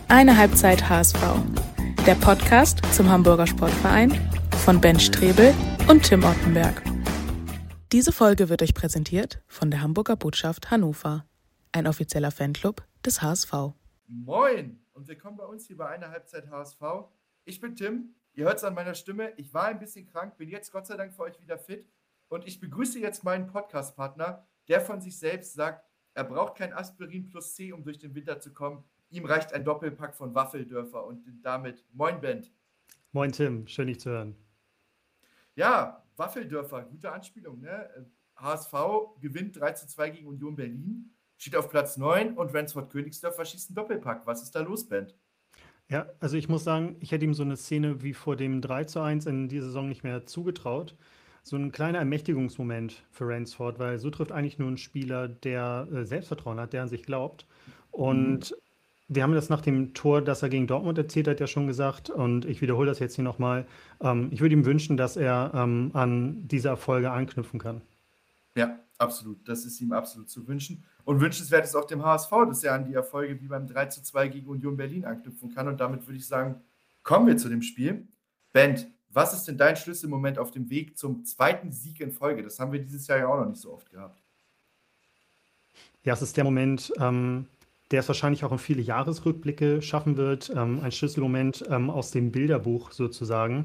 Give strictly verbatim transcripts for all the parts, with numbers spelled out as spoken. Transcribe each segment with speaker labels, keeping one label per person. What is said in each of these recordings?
Speaker 1: Eine Halbzeit H S V, der Podcast zum Hamburger Sportverein von Ben Strebel und Tim Ottenberg. Diese Folge wird euch präsentiert von der Hamburger Botschaft Hannover, ein offizieller Fanclub des H S V.
Speaker 2: Moin und willkommen bei uns hier bei Eine Halbzeit H S V. Ich bin Tim, ihr hört es an meiner Stimme, ich war ein bisschen krank, bin jetzt Gott sei Dank für euch wieder fit und ich begrüße jetzt meinen Podcast-Partner, der von sich selbst sagt, er braucht kein Aspirin plus C, um durch den Winter zu kommen. Ihm reicht ein Doppelpack von Waffeldörfer und damit Moin Band.
Speaker 3: Moin Tim, schön dich zu hören.
Speaker 2: Ja, Waffeldörfer, gute Anspielung, ne? H S V gewinnt drei zu zwei gegen Union Berlin, steht auf Platz neun und Ransford-Königsdörfer schießt einen Doppelpack. Was ist da los, Band?
Speaker 3: Ja, also ich muss sagen, ich hätte ihm so eine Szene wie vor dem drei zu eins in dieser Saison nicht mehr zugetraut. So ein kleiner Ermächtigungsmoment für Ransford, weil so trifft eigentlich nur ein Spieler, der äh, Selbstvertrauen hat, der an sich glaubt. Und mhm. wir haben das nach dem Tor, das er gegen Dortmund erzielt hat, ja schon gesagt. Und ich wiederhole das jetzt hier nochmal. Ähm, ich würde ihm wünschen, dass er ähm, an diese Erfolge anknüpfen kann.
Speaker 2: Ja, absolut. Das ist ihm absolut zu wünschen. Und wünschenswert ist auch dem H S V, dass er an die Erfolge wie beim drei zu zwei gegen Union Berlin anknüpfen kann. Und damit würde ich sagen, kommen wir zu dem Spiel. Bent, was ist denn dein Schlüsselmoment auf dem Weg zum zweiten Sieg in Folge? Das haben wir dieses Jahr ja auch noch nicht so oft gehabt.
Speaker 3: Ja, es ist der Moment, ähm, der es wahrscheinlich auch in viele Jahresrückblicke schaffen wird. Ähm, ein Schlüsselmoment ähm, aus dem Bilderbuch sozusagen.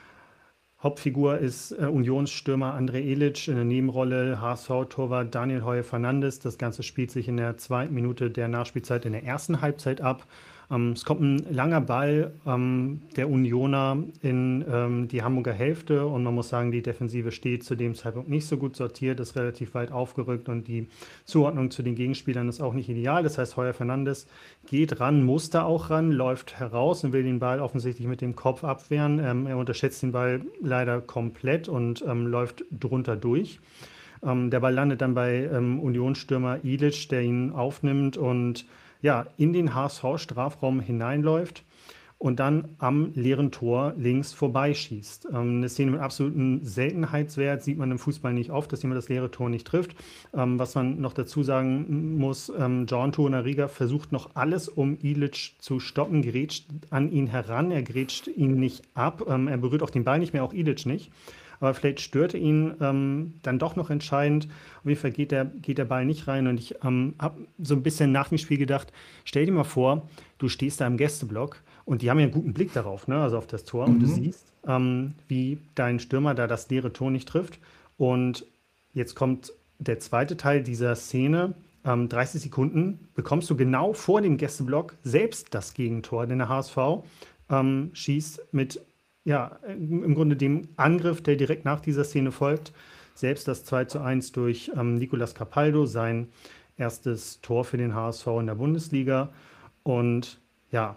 Speaker 3: Hauptfigur ist äh, Unionsstürmer André Ilić, in der Nebenrolle H S V-Torwart Daniel Heuer-Fernandes. Das Ganze spielt sich in der zweiten Minute der Nachspielzeit in der ersten Halbzeit ab. Ähm, es kommt ein langer Ball ähm, der Unioner in ähm, die Hamburger Hälfte und man muss sagen, die Defensive steht zu dem Zeitpunkt nicht so gut sortiert, ist relativ weit aufgerückt und die Zuordnung zu den Gegenspielern ist auch nicht ideal. Das heißt, Heuer-Fernandes geht ran, muss da auch ran, läuft heraus und will den Ball offensichtlich mit dem Kopf abwehren. Ähm, er unterschätzt den Ball leider komplett und ähm, läuft drunter durch. Ähm, der Ball landet dann bei ähm, Unionsstürmer Ilić, der ihn aufnimmt und ja, in den H S V-Strafraum hineinläuft und dann am leeren Tor links vorbeischießt. Ähm, eine Szene mit absolutem Seltenheitswert, sieht man im Fußball nicht oft, dass jemand das leere Tor nicht trifft. Ähm, was man noch dazu sagen muss, ähm, John Torunariga versucht noch alles, um Ilić zu stoppen, grätscht an ihn heran, er grätscht ihn nicht ab, ähm, er berührt auch den Ball nicht mehr, auch Ilić nicht. Aber vielleicht störte ihn ähm, dann doch noch entscheidend. Auf jeden Fall geht der, geht der Ball nicht rein. Und ich ähm, habe so ein bisschen nach dem Spiel gedacht, stell dir mal vor, du stehst da im Gästeblock und die haben ja einen guten Blick darauf, ne? Also auf das Tor. Mhm. Und du siehst, ähm, wie dein Stürmer da das leere Tor nicht trifft. Und jetzt kommt der zweite Teil dieser Szene. Ähm, dreißig Sekunden bekommst du genau vor dem Gästeblock selbst das Gegentor. Denn der H S V ähm, schießt mit ja, im Grunde dem Angriff, der direkt nach dieser Szene folgt, selbst das zwei zu eins durch ähm, Nicolas Capaldo, sein erstes Tor für den H S V in der Bundesliga. Und ja,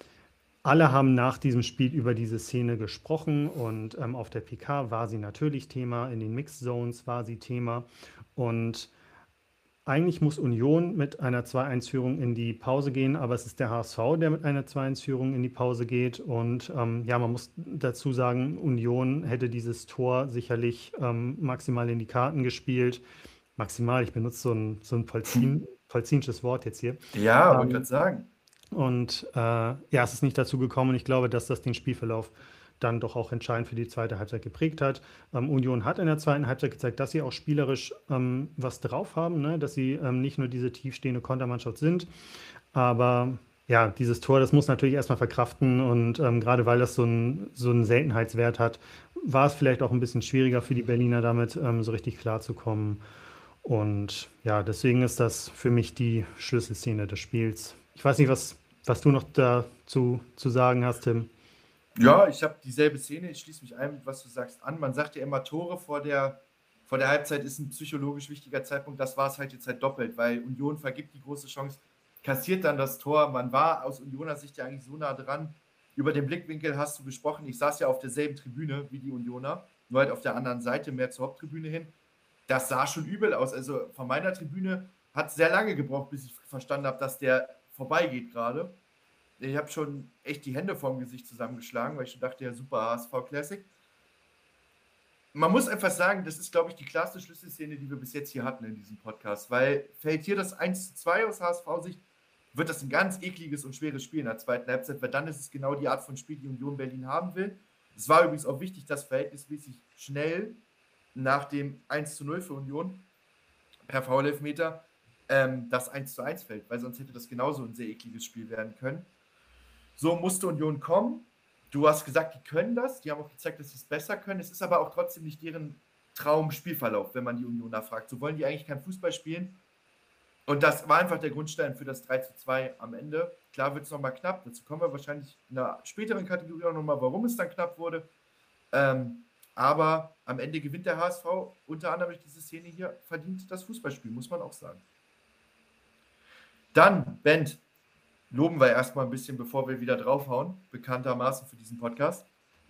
Speaker 3: alle haben nach diesem Spiel über diese Szene gesprochen und ähm, auf der P K war sie natürlich Thema, in den Mixed Zones war sie Thema und eigentlich muss Union mit einer zwei eins Führung in die Pause gehen, aber es ist der H S V, der mit einer zwei eins Führung in die Pause geht. Und ähm, ja, man muss dazu sagen, Union hätte dieses Tor sicherlich ähm, maximal in die Karten gespielt. Maximal, ich benutze so ein, so ein Polzin, polzinsches Wort jetzt hier.
Speaker 2: Ja,
Speaker 3: ähm,
Speaker 2: wollte gerade sagen.
Speaker 3: Und äh, ja, es ist nicht dazu gekommen und ich glaube, dass das den Spielverlauf dann doch auch entscheidend für die zweite Halbzeit geprägt hat. Ähm, Union hat in der zweiten Halbzeit gezeigt, dass sie auch spielerisch ähm, was drauf haben, ne? Dass sie ähm, nicht nur diese tiefstehende Kontermannschaft sind. Aber ja, dieses Tor, das muss natürlich erstmal verkraften und ähm, gerade weil das so, ein, so einen Seltenheitswert hat, war es vielleicht auch ein bisschen schwieriger für die Berliner damit ähm, so richtig klarzukommen. Und ja, deswegen ist das für mich die Schlüsselszene des Spiels. Ich weiß nicht, was, was du noch dazu zu sagen hast, Tim.
Speaker 2: Ja, ich habe dieselbe Szene, ich schließe mich ein, was du sagst, an. Man sagt ja immer, Tore vor der, vor der Halbzeit ist ein psychologisch wichtiger Zeitpunkt. Das war es halt jetzt halt doppelt, weil Union vergibt die große Chance, kassiert dann das Tor. Man war aus Unioner Sicht ja eigentlich so nah dran. Über den Blickwinkel hast du gesprochen. Ich saß ja auf derselben Tribüne wie die Unioner, nur halt auf der anderen Seite, mehr zur Haupttribüne hin. Das sah schon übel aus. Also von meiner Tribüne hat es sehr lange gebraucht, bis ich verstanden habe, dass der vorbeigeht gerade. Ich habe schon echt die Hände vorm Gesicht zusammengeschlagen, weil ich schon dachte, ja, super, H S V Classic. Man muss einfach sagen, das ist, glaube ich, die klarste Schlüsselszene, die wir bis jetzt hier hatten in diesem Podcast, weil fällt hier das eins zu zwei aus H S V-Sicht, wird das ein ganz ekliges und schweres Spiel in der zweiten Halbzeit, weil dann ist es genau die Art von Spiel, die Union Berlin haben will. Es war übrigens auch wichtig, dass verhältnismäßig schnell nach dem eins zu null für Union per Foul-Elfmeter ähm, das eins zu eins fällt, weil sonst hätte das genauso ein sehr ekliges Spiel werden können. So musste Union kommen. Du hast gesagt, die können das. Die haben auch gezeigt, dass sie es besser können. Es ist aber auch trotzdem nicht deren Traum-Spielverlauf, wenn man die Union nachfragt. So wollen die eigentlich kein Fußball spielen. Und das war einfach der Grundstein für das drei zu zwei am Ende. Klar wird es nochmal knapp. Dazu kommen wir wahrscheinlich in einer späteren Kategorie auch nochmal, warum es dann knapp wurde. Ähm, aber am Ende gewinnt der H S V unter anderem durch diese Szene hier verdient das Fußballspiel, muss man auch sagen. Dann, Bent, loben wir erstmal ein bisschen, bevor wir wieder draufhauen, bekanntermaßen für diesen Podcast.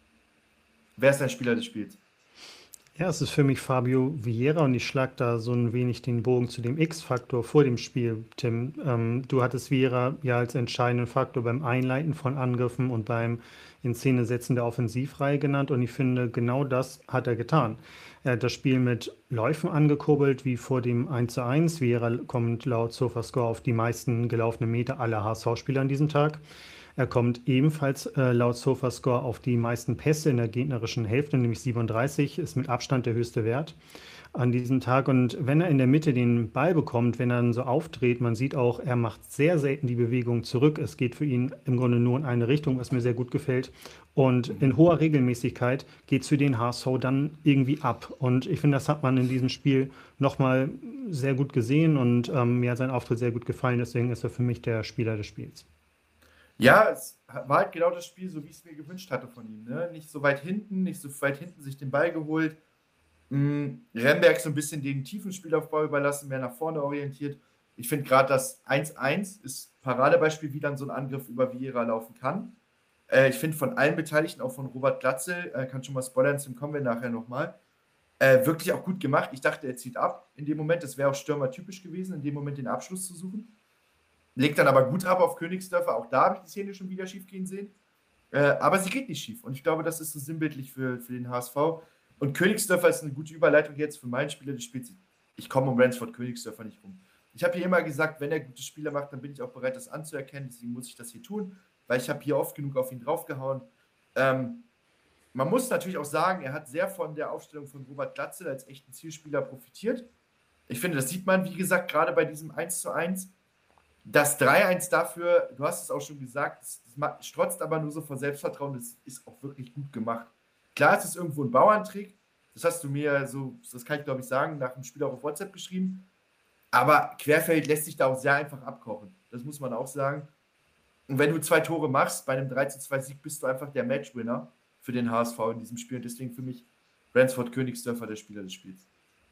Speaker 2: Wer ist dein Spieler des Spiels?
Speaker 3: Ja, es ist für mich Fabio Vieira und ich schlage da so ein wenig den Bogen zu dem X-Faktor vor dem Spiel, Tim. Ähm, du hattest Vieira ja als entscheidenden Faktor beim Einleiten von Angriffen und beim in Szene setzen der Offensivreihe genannt und ich finde, genau das hat er getan. Er hat das Spiel mit Läufen angekurbelt, wie vor dem eins zu eins. Vieira kommt laut Sofascore auf die meisten gelaufenen Meter aller H S V-Spieler an diesem Tag. Er kommt ebenfalls äh, laut Sofascore auf die meisten Pässe in der gegnerischen Hälfte, nämlich siebenunddreißig, ist mit Abstand der höchste Wert an diesem Tag. Und wenn er in der Mitte den Ball bekommt, wenn er dann so aufdreht, man sieht auch, er macht sehr selten die Bewegung zurück. Es geht für ihn im Grunde nur in eine Richtung, was mir sehr gut gefällt. Und in hoher Regelmäßigkeit geht es für den H S V dann irgendwie ab. Und ich finde, das hat man in diesem Spiel nochmal sehr gut gesehen und ähm, mir hat sein Auftritt sehr gut gefallen. Deswegen ist er für mich der Spieler des Spiels.
Speaker 2: Ja, es war halt genau das Spiel, so wie ich es mir gewünscht hatte von ihm. Ne? Nicht so weit hinten, nicht so weit hinten sich den Ball geholt. Mhm. Remberg so ein bisschen den tiefen Spielaufbau überlassen, mehr nach vorne orientiert. Ich finde gerade das eins eins ist Paradebeispiel, wie dann so ein Angriff über Vieira laufen kann. Äh, ich finde von allen Beteiligten, auch von Robert Glatzel, äh, kann schon mal spoilern, zum kommen wir nachher nochmal, äh, wirklich auch gut gemacht. Ich dachte, er zieht ab in dem Moment. Das wäre auch stürmertypisch gewesen, in dem Moment den Abschluss zu suchen. Legt dann aber gut ab auf Königsdörfer. Auch da habe ich die Szene schon wieder schief gehen sehen. Äh, aber sie geht nicht schief. Und ich glaube, das ist so sinnbildlich für, für den H S V. Und Königsdörfer ist eine gute Überleitung jetzt für meinen Spieler des Spiels. Ich komme um Ransford Königsdörfer nicht rum. Ich habe hier immer gesagt, wenn er gute Spiele macht, dann bin ich auch bereit, das anzuerkennen. Deswegen muss ich das hier tun, weil ich habe hier oft genug auf ihn draufgehauen. Ähm, man muss natürlich auch sagen, er hat sehr von der Aufstellung von Robert Glatzel als echten Zielspieler profitiert. Ich finde, das sieht man, wie gesagt, gerade bei diesem eins zu eins. Das drei eins dafür, du hast es auch schon gesagt, das, das strotzt aber nur so vor Selbstvertrauen, das ist auch wirklich gut gemacht. Klar, es ist irgendwo ein Bauerntrick, das hast du mir so, das kann ich glaube ich sagen, nach dem Spiel auch auf WhatsApp geschrieben, aber Querfeld lässt sich da auch sehr einfach abkochen, das muss man auch sagen. Und wenn du zwei Tore machst, bei einem drei zu zwei Sieg bist du einfach der Matchwinner für den H S V in diesem Spiel und deswegen für mich Ransford Königsdörfer der Spieler des Spiels.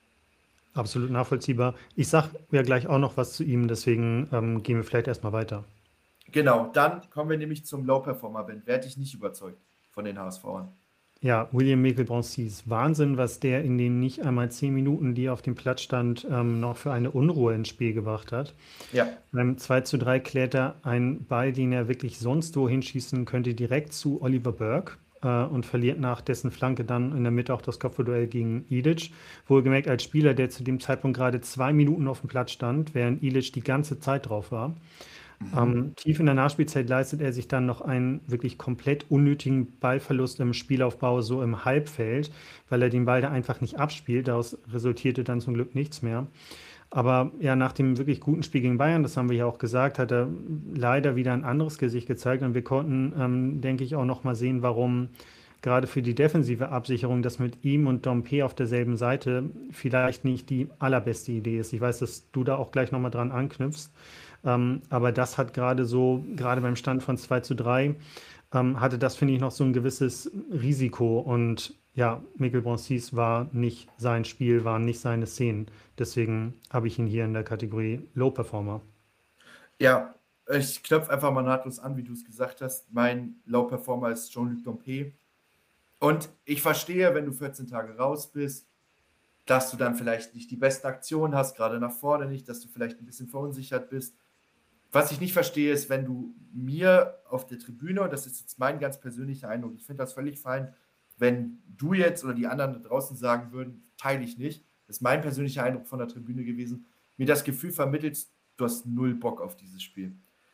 Speaker 3: Absolut nachvollziehbar. Ich sage ja gleich auch noch was zu ihm, deswegen ähm, gehen wir vielleicht erstmal weiter.
Speaker 2: Genau, dann kommen wir nämlich zum Low-Performer-Band. Wer hat dich nicht überzeugt von den H S V-ern?
Speaker 3: Ja, William Mekel-Bronsis. Wahnsinn, was der in den nicht einmal zehn Minuten, die er auf dem Platz stand, ähm, noch für eine Unruhe ins Spiel gebracht hat.
Speaker 2: Ja.
Speaker 3: Beim zwei zu drei klärt er einen Ball, den er wirklich sonst wo hinschießen könnte, direkt zu Oliver Burke. Und verliert nach dessen Flanke dann in der Mitte auch das Kopfballduell gegen Ilic. Wohlgemerkt als Spieler, der zu dem Zeitpunkt gerade zwei Minuten auf dem Platz stand, während Ilic die ganze Zeit drauf war. Mhm. Ähm, tief in der Nachspielzeit leistet er sich dann noch einen wirklich komplett unnötigen Ballverlust im Spielaufbau, so im Halbfeld, weil er den Ball da einfach nicht abspielt. Daraus resultierte dann zum Glück nichts mehr. Aber ja, nach dem wirklich guten Spiel gegen Bayern, das haben wir ja auch gesagt, hat er leider wieder ein anderes Gesicht gezeigt. Und wir konnten, ähm, denke ich, auch noch mal sehen, warum gerade für die defensive Absicherung das mit ihm und Dompe auf derselben Seite vielleicht nicht die allerbeste Idee ist. Ich weiß, dass du da auch gleich noch mal dran anknüpfst. Ähm, aber das hat gerade so, gerade beim Stand von zwei zu drei, ähm, hatte das, finde ich, noch so ein gewisses Risiko. Und ja, Mekel-Bronsis war nicht sein Spiel, waren nicht seine Szenen. Deswegen habe ich ihn hier in der Kategorie Low Performer.
Speaker 2: Ja, ich knöpfe einfach mal nahtlos an, wie du es gesagt hast. Mein Low Performer ist Jean-Luc Dompe. Und ich verstehe, wenn du vierzehn Tage raus bist, dass du dann vielleicht nicht die besten Aktionen hast, gerade nach vorne nicht, dass du vielleicht ein bisschen verunsichert bist. Was ich nicht verstehe, ist, wenn du mir auf der Tribüne, und das ist jetzt mein ganz persönlicher Eindruck, ich finde das völlig fein, wenn du jetzt oder die anderen da draußen sagen würden, teile ich nicht, das ist mein persönlicher Eindruck von der Tribüne gewesen, mir das Gefühl vermittelst, du hast null Bock auf dieses Spiel.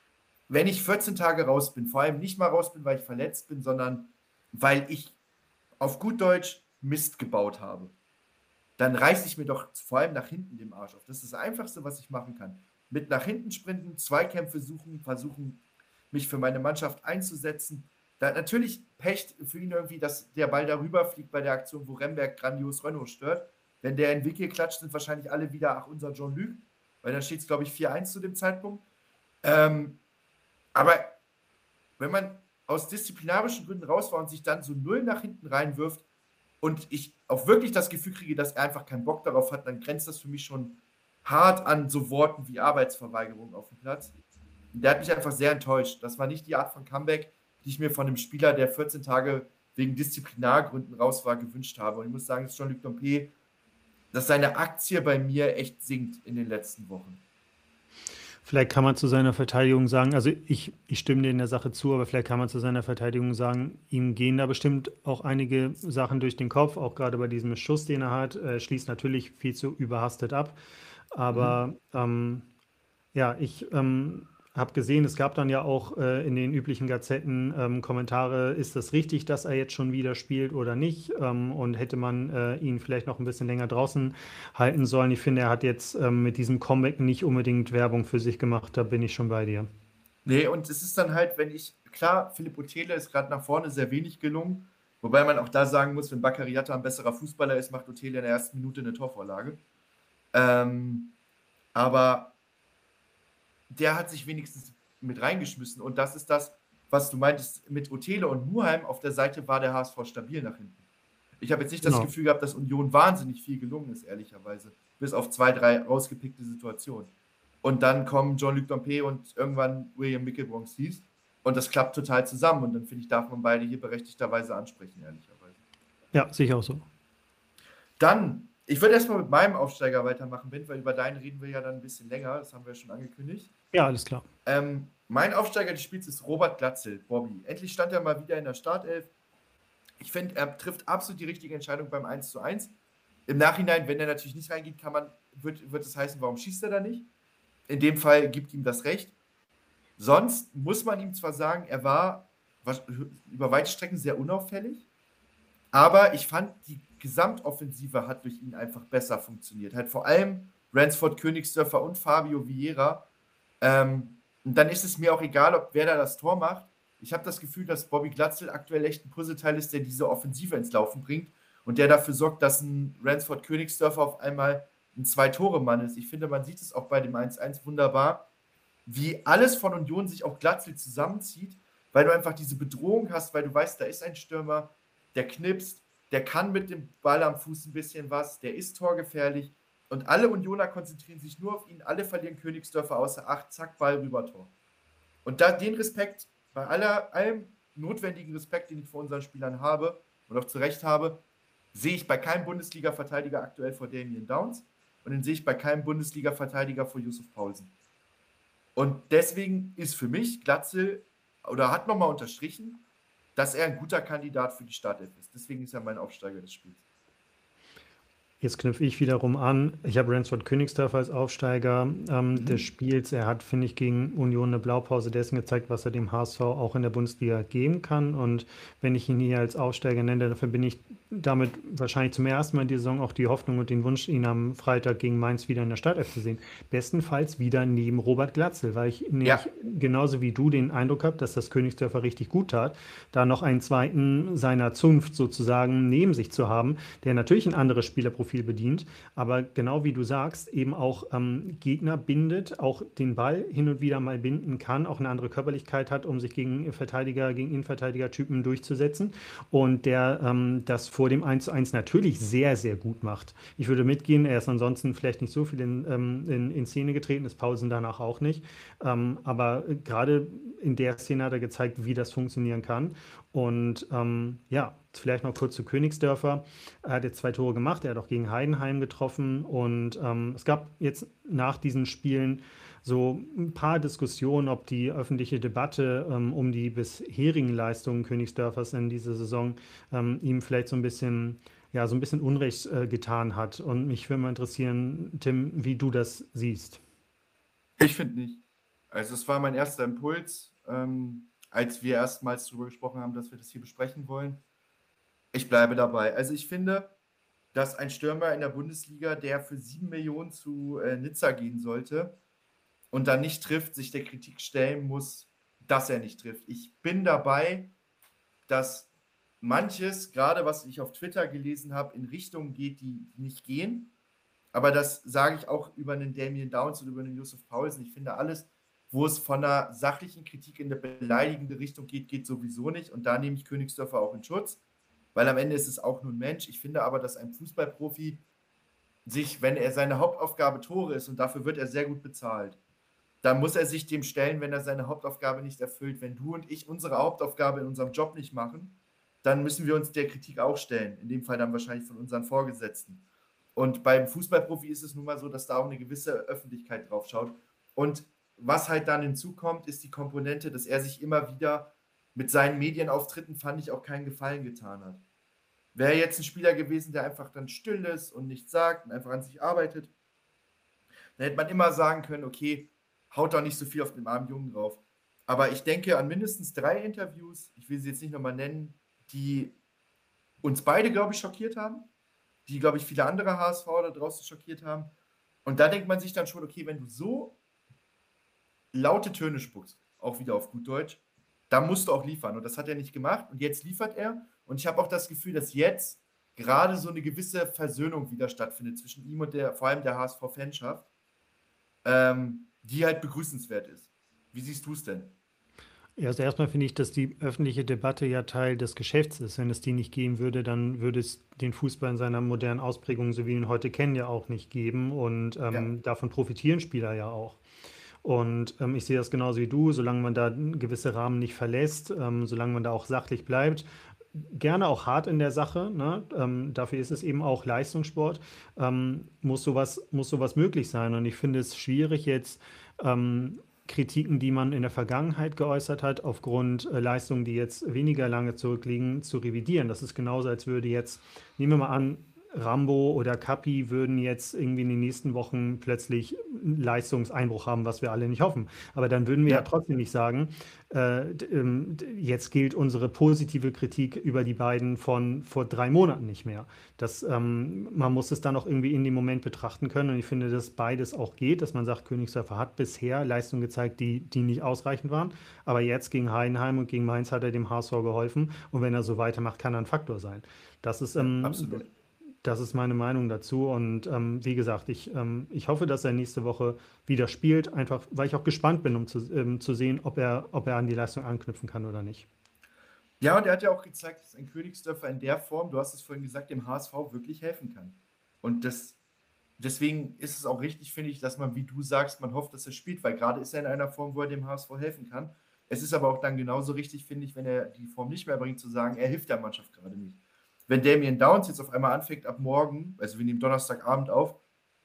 Speaker 2: wenn ich vierzehn Tage raus bin, vor allem nicht mal raus bin, weil ich verletzt bin, sondern weil ich auf gut Deutsch Mist gebaut habe, dann reiße ich mir doch vor allem nach hinten den Arsch auf. Das ist das Einfachste, was ich machen kann. Mit nach hinten sprinten, Zweikämpfe suchen, versuchen, mich für meine Mannschaft einzusetzen. Da natürlich Pech für ihn irgendwie, dass der Ball darüber fliegt bei der Aktion, wo Remberg grandios Renault stört. Wenn der in Wickel klatscht, sind wahrscheinlich alle wieder, ach, unser Jean-Luc, weil dann steht es, glaube ich, vier eins zu dem Zeitpunkt. Ähm, aber wenn man aus disziplinarischen Gründen raus war und sich dann so null nach hinten reinwirft und ich auch wirklich das Gefühl kriege, dass er einfach keinen Bock darauf hat, dann grenzt das für mich schon hart an so Worten wie Arbeitsverweigerung auf dem Platz. Und der hat mich einfach sehr enttäuscht. Das war nicht die Art von Comeback, die ich mir von einem Spieler, der vierzehn Tage wegen Disziplinargründen raus war, gewünscht habe. Und ich muss sagen, dass Jean-Luc Dompe, dass seine Aktie bei mir echt sinkt in den letzten Wochen.
Speaker 3: Vielleicht kann man zu seiner Verteidigung sagen, also ich, ich stimme dir in der Sache zu, aber vielleicht kann man zu seiner Verteidigung sagen, ihm gehen da bestimmt auch einige Sachen durch den Kopf, auch gerade bei diesem Schuss, den er hat, äh, schließt natürlich viel zu überhastet ab. Aber mhm. ähm, ja, ich ähm, habe gesehen, es gab dann ja auch äh, in den üblichen Gazetten ähm, Kommentare, ist das richtig, dass er jetzt schon wieder spielt oder nicht? Ähm, und hätte man äh, ihn vielleicht noch ein bisschen länger draußen halten sollen? Ich finde, er hat jetzt ähm, mit diesem Comeback nicht unbedingt Werbung für sich gemacht, da bin ich schon bei dir.
Speaker 2: Nee, und es ist dann halt, wenn ich, klar, Philipp Otele ist gerade nach vorne sehr wenig gelungen, wobei man auch da sagen muss, wenn Bakary Jatta ein besserer Fußballer ist, macht Otele in der ersten Minute eine Torvorlage. Ähm, aber der hat sich wenigstens mit reingeschmissen und das ist das, was du meintest mit Otele und Muheim. Auf der Seite war der H S V stabil nach hinten. Ich habe jetzt nicht das
Speaker 3: Genau.
Speaker 2: Gefühl gehabt, dass Union wahnsinnig viel gelungen ist, ehrlicherweise. Bis auf zwei, drei rausgepickte Situationen. Und dann kommen Jean-Luc Dompe und irgendwann William Mickelbronx hieß. Und das klappt total zusammen. Und dann finde ich, darf man beide hier berechtigterweise ansprechen, ehrlicherweise.
Speaker 3: Ja, sicher auch so.
Speaker 2: Dann, ich würde erstmal mit meinem Aufsteiger weitermachen, Ben, weil über deinen reden wir ja dann ein bisschen länger. Das haben wir ja schon angekündigt.
Speaker 3: Ja, alles klar.
Speaker 2: Ähm, mein Aufsteiger des Spiels ist Robert Glatzel, Bobby. Endlich stand er mal wieder in der Startelf. Ich finde, er trifft absolut die richtige Entscheidung beim eins zu eins. Im Nachhinein, wenn er natürlich nicht reingeht, kann man, wird, wird es heißen, warum schießt er da nicht? In dem Fall gibt ihm das Recht. Sonst muss man ihm zwar sagen, er war über weite Strecken sehr unauffällig, aber ich fand, die Gesamtoffensive hat durch ihn einfach besser funktioniert. Halt vor allem Ransford, Königsdörfer und Fabio Vieira. Ähm, und dann ist es mir auch egal, ob wer da das Tor macht. Ich habe das Gefühl, dass Bobby Glatzel aktuell echt ein Puzzleteil ist, der diese Offensive ins Laufen bringt und der dafür sorgt, dass ein Ransford Königsdörfer auf einmal ein Zwei-Tore-Mann ist. Ich finde, man sieht es auch bei dem eins eins wunderbar, wie alles von Union sich auch Glatzel zusammenzieht, weil du einfach diese Bedrohung hast, weil du weißt, da ist ein Stürmer, der knipst, der kann mit dem Ball am Fuß ein bisschen was, der ist torgefährlich und alle Unioner konzentrieren sich nur auf ihn, alle verlieren Königsdörfer außer acht, zack, Ball rüber, Tor. Und da den Respekt, bei aller, allem notwendigen Respekt, den ich vor unseren Spielern habe und auch zu Recht habe, sehe ich bei keinem Bundesliga-Verteidiger aktuell vor Damien Downs und den sehe ich bei keinem Bundesliga-Verteidiger vor Yusuf Paulsen. Und deswegen ist für mich Glatzel, oder hat nochmal unterstrichen, dass er ein guter Kandidat für die Startelf ist. Deswegen ist er mein Aufsteiger des Spiels.
Speaker 3: Jetzt knüpfe ich wiederum an. Ich habe Ransford Königsdörfer als Aufsteiger ähm, mhm. des Spiels. Er hat, finde ich, gegen Union eine Blaupause dessen gezeigt, was er dem H S V auch in der Bundesliga geben kann. Und wenn ich ihn hier als Aufsteiger nenne, dafür bin ich damit wahrscheinlich zum ersten Mal in dieser Saison auch die Hoffnung und den Wunsch, ihn am Freitag gegen Mainz wieder in der Startelf zu sehen. Bestenfalls wieder neben Robert Glatzel, weil ich nämlich ja. genauso wie du den Eindruck habe, dass das Königsdörfer richtig gut tat, da noch einen zweiten seiner Zunft sozusagen neben sich zu haben, der natürlich ein anderes Spielerprofil bedient, aber genau wie du sagst, eben auch ähm, Gegner bindet, auch den Ball hin und wieder mal binden kann, auch eine andere Körperlichkeit hat, um sich gegen Verteidiger, gegen Innenverteidiger-Typen durchzusetzen und der ähm, das vor dem eins zu eins natürlich sehr, sehr gut macht. Ich würde mitgehen, er ist ansonsten vielleicht nicht so viel in, ähm, in, in Szene getreten, ist Pausen danach auch nicht, ähm, aber gerade in der Szene hat er gezeigt, wie das funktionieren kann und ähm, ja, vielleicht noch kurz zu Königsdörfer. Er hat jetzt zwei Tore gemacht, er hat auch gegen Heidenheim getroffen und ähm, es gab jetzt nach diesen Spielen so ein paar Diskussionen, ob die öffentliche Debatte ähm, um die bisherigen Leistungen Königsdörfers in dieser Saison ähm, ihm vielleicht so ein bisschen, ja, so ein bisschen Unrecht äh, getan hat. Und mich würde mal interessieren, Tim, wie du das siehst.
Speaker 2: Ich finde nicht. Also es war mein erster Impuls, ähm, als wir erstmals darüber gesprochen haben, dass wir das hier besprechen wollen. Ich bleibe dabei. Also ich finde, dass ein Stürmer in der Bundesliga, der für sieben Millionen zu äh, Nizza gehen sollte und dann nicht trifft, sich der Kritik stellen muss, dass er nicht trifft. Ich bin dabei, dass manches, gerade was ich auf Twitter gelesen habe, in Richtungen geht, die nicht gehen. Aber das sage ich auch über einen Damien Downs und über einen Josef Paulsen. Ich finde, alles, wo es von einer sachlichen Kritik in eine beleidigende Richtung geht, geht sowieso nicht. Und da nehme ich Königsdörfer auch in Schutz, weil am Ende ist es auch nur ein Mensch. Ich finde aber, dass ein Fußballprofi sich, wenn er seine Hauptaufgabe Tore ist, und dafür wird er sehr gut bezahlt, dann muss er sich dem stellen, wenn er seine Hauptaufgabe nicht erfüllt. Wenn du und ich unsere Hauptaufgabe in unserem Job nicht machen, dann müssen wir uns der Kritik auch stellen. In dem Fall dann wahrscheinlich von unseren Vorgesetzten. Und beim Fußballprofi ist es nun mal so, dass da auch eine gewisse Öffentlichkeit drauf schaut. Und was halt dann hinzukommt, ist die Komponente, dass er sich immer wieder mit seinen Medienauftritten, fand ich, auch keinen Gefallen getan hat. Wäre jetzt ein Spieler gewesen, der einfach dann still ist und nichts sagt und einfach an sich arbeitet, dann hätte man immer sagen können, okay, haut doch nicht so viel auf den armen Jungen drauf. Aber ich denke an mindestens drei Interviews, ich will sie jetzt nicht nochmal nennen, die uns beide, glaube ich, schockiert haben, die, glaube ich, viele andere H S V da draußen schockiert haben. Und da denkt man sich dann schon, okay, wenn du so laute Töne spuckst, auch wieder auf gut Deutsch, da musst du auch liefern. Und das hat er nicht gemacht. Und jetzt liefert er. Und ich habe auch das Gefühl, dass jetzt gerade so eine gewisse Versöhnung wieder stattfindet zwischen ihm und der, vor allem der H S V-Fanschaft, ähm, die halt begrüßenswert ist. Wie siehst du es denn?
Speaker 3: Ja, also erstmal finde ich, dass die öffentliche Debatte ja Teil des Geschäfts ist. Wenn es die nicht geben würde, dann würde es den Fußball in seiner modernen Ausprägung, so wie wir ihn heute kennen, ja auch nicht geben. Und ähm, ja. davon profitieren Spieler ja auch. Und ähm, ich sehe das genauso wie du, solange man da gewisse Rahmen nicht verlässt, ähm, solange man da auch sachlich bleibt, gerne auch hart in der Sache, ne? ähm, dafür ist es eben auch Leistungssport, ähm, muss sowas, muss sowas möglich sein. Und ich finde es schwierig jetzt, ähm, Kritiken, die man in der Vergangenheit geäußert hat, aufgrund äh, Leistungen, die jetzt weniger lange zurückliegen, zu revidieren. Das ist genauso, als würde jetzt, nehmen wir mal an, Rambo oder Kapi würden jetzt irgendwie in den nächsten Wochen plötzlich einen Leistungseinbruch haben, was wir alle nicht hoffen. Aber dann würden wir ja, ja trotzdem nicht sagen, äh, jetzt gilt unsere positive Kritik über die beiden von vor drei Monaten nicht mehr. Das, ähm, man muss es dann auch irgendwie in dem Moment betrachten können. Und ich finde, dass beides auch geht, dass man sagt, Königsdörfer hat bisher Leistungen gezeigt, die, die nicht ausreichend waren. Aber jetzt gegen Heidenheim und gegen Mainz hat er dem H S V geholfen. Und wenn er so weitermacht, kann er ein Faktor sein. Das ist ähm,
Speaker 2: absolut.
Speaker 3: Das ist meine Meinung dazu und ähm, wie gesagt, ich, ähm, ich hoffe, dass er nächste Woche wieder spielt, einfach weil ich auch gespannt bin, um zu, ähm, zu sehen, ob er, ob er an die Leistung anknüpfen kann oder nicht.
Speaker 2: Ja, und er hat ja auch gezeigt, dass ein Königsdörfer in der Form, du hast es vorhin gesagt, dem H S V wirklich helfen kann. Und das, deswegen ist es auch richtig, finde ich, dass man, wie du sagst, man hofft, dass er spielt, weil gerade ist er in einer Form, wo er dem H S V helfen kann. Es ist aber auch dann genauso richtig, finde ich, wenn er die Form nicht mehr bringt, zu sagen, er hilft der Mannschaft gerade nicht. Wenn Damien Downs jetzt auf einmal anfängt, ab morgen, also wir nehmen Donnerstagabend auf,